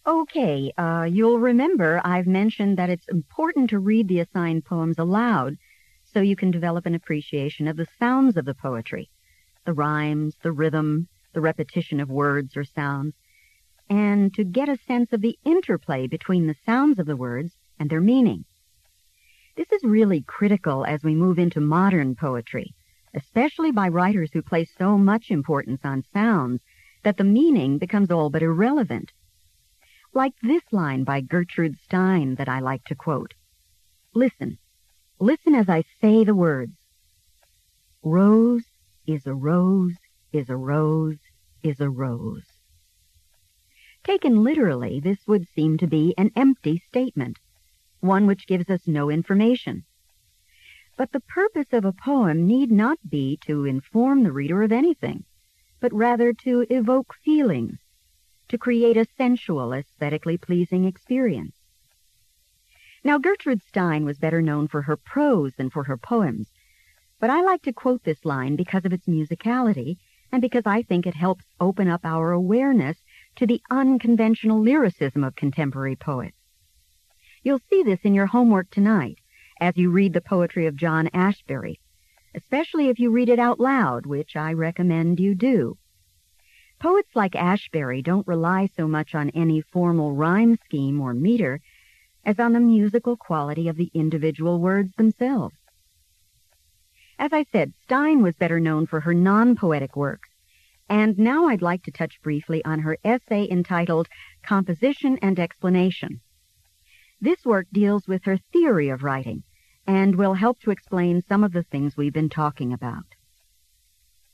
Okay, you'll remember I've mentioned that it's important to read the assigned poems aloud so you can develop an appreciation of the sounds of the poetry, the rhymes, the rhythm, the repetition of words or sounds, and to get a sense of the interplay between the sounds of the words and their meaning. This is really critical as we move into modern poetry, especially by writers who place so much importance on sounds that the meaning becomes all but irrelevant. Like this line by Gertrude Stein that I like to quote. Listen as I say the words. Rose is a rose, is a rose, is a rose. Taken literally, this would seem to be an empty statement, one which gives us no information. But the purpose of a poem need not be to inform the reader of anything, but rather to evoke feelings, to create a sensual, aesthetically pleasing experience. Now, Gertrude Stein was better known for her prose than for her poems, but I like to quote this line because of its musicality and because I think it helps open up our awareness to the unconventional lyricism of contemporary poets. You'll see this in your homework tonight as you read the poetry of John Ashbery, especially if you read it out loud, which I recommend you do. Poets like Ashbery don't rely so much on any formal rhyme scheme or meter as on the musical quality of the individual words themselves. As I said, Stein was better known for her non-poetic works, and now I'd like to touch briefly on her essay entitled Composition and Explanation. This work deals with her theory of writing and will help to explain some of the things we've been talking about.